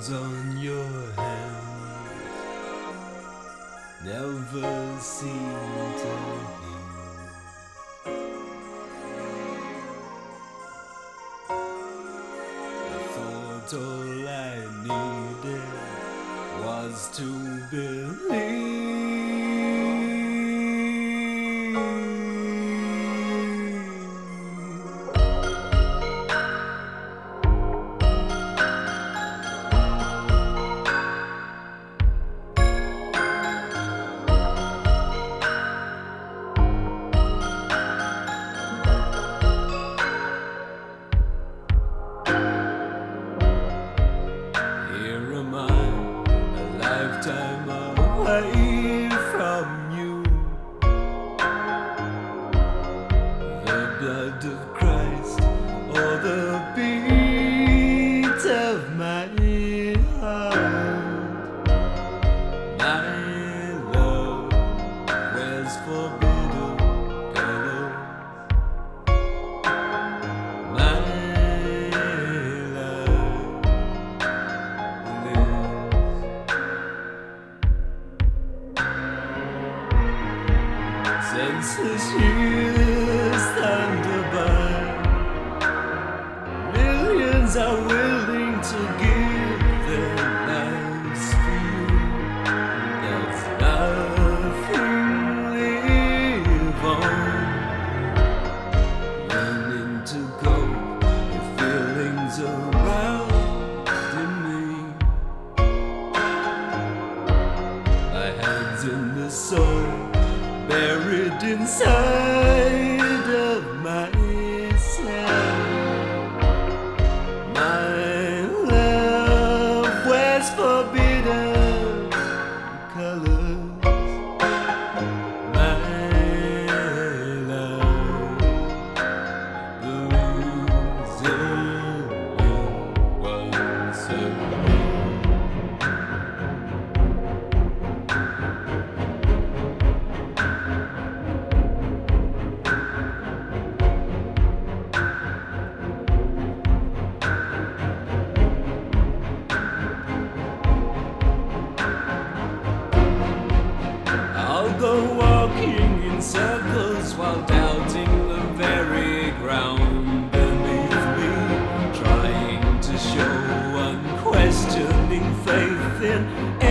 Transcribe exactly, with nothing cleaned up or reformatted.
hands on your hands never seem to heal. I thought all I needed was to believe. Lifetime away from you, the blood of Christ or the beat of my heart. My love wears forbidden colors. My senseless years thunder by. Millions are willing to give their lives for you. There's nothing live on. Learning to go your feelings around in me. My hands in the soil, buried inside of myself. My love wears forbidden colors. My love believes in once again. Go walking in circles while doubting the very ground beneath me, trying to show unquestioning faith in